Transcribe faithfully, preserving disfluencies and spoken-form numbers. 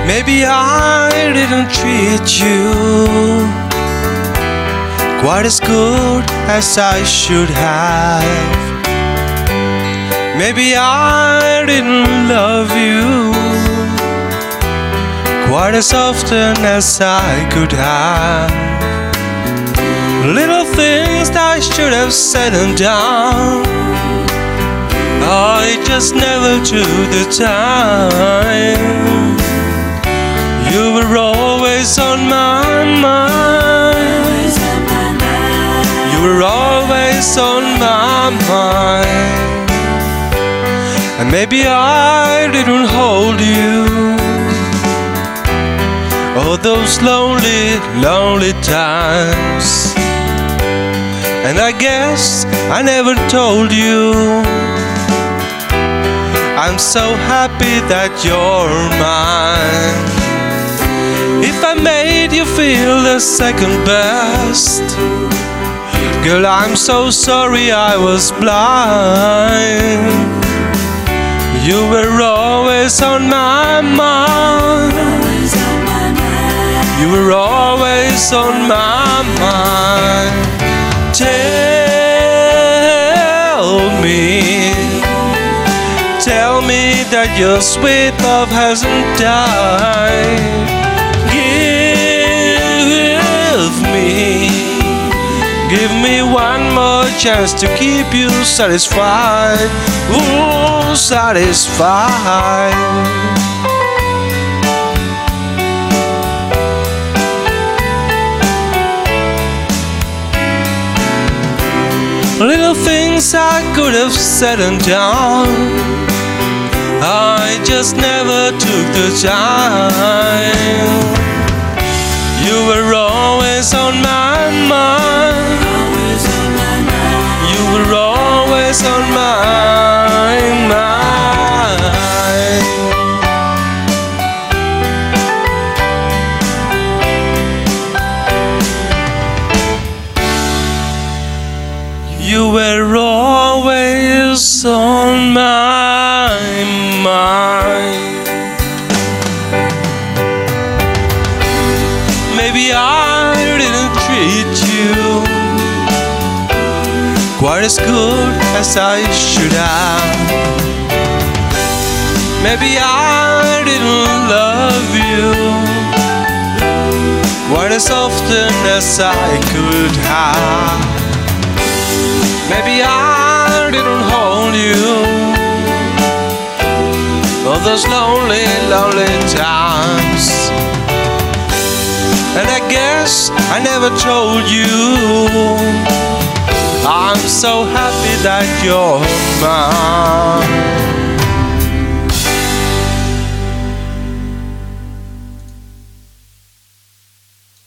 Maybe I didn't treat you quite as good as I should have. Maybe I didn't love you quite as often as I could have. Little things that I should have said and done, I just never took the time. You were always on my mind. You were always on my mind. And maybe I didn't hold you all those lonely, lonely times. And I guess I never told you I'm so happy that you're mine. If I made you feel the second best, girl, I'm so sorry I was blind. You were always on my mind. You were always on my mind. Tell me, tell me that your sweet love hasn't died. Give me, give me one more chance to keep you satisfied. Ooh, satisfied. Little things I could have said and done, I just never took the time. You were always on my mind. You were always on my mind. You were always on my mind. Maybe I didn't treat you quite as good as I should have. Maybe I didn't love you quite as often as I could have. Maybe I didn't hold you all those lonely, lonely times. And I guess I never told you I'm so happy that you're mine.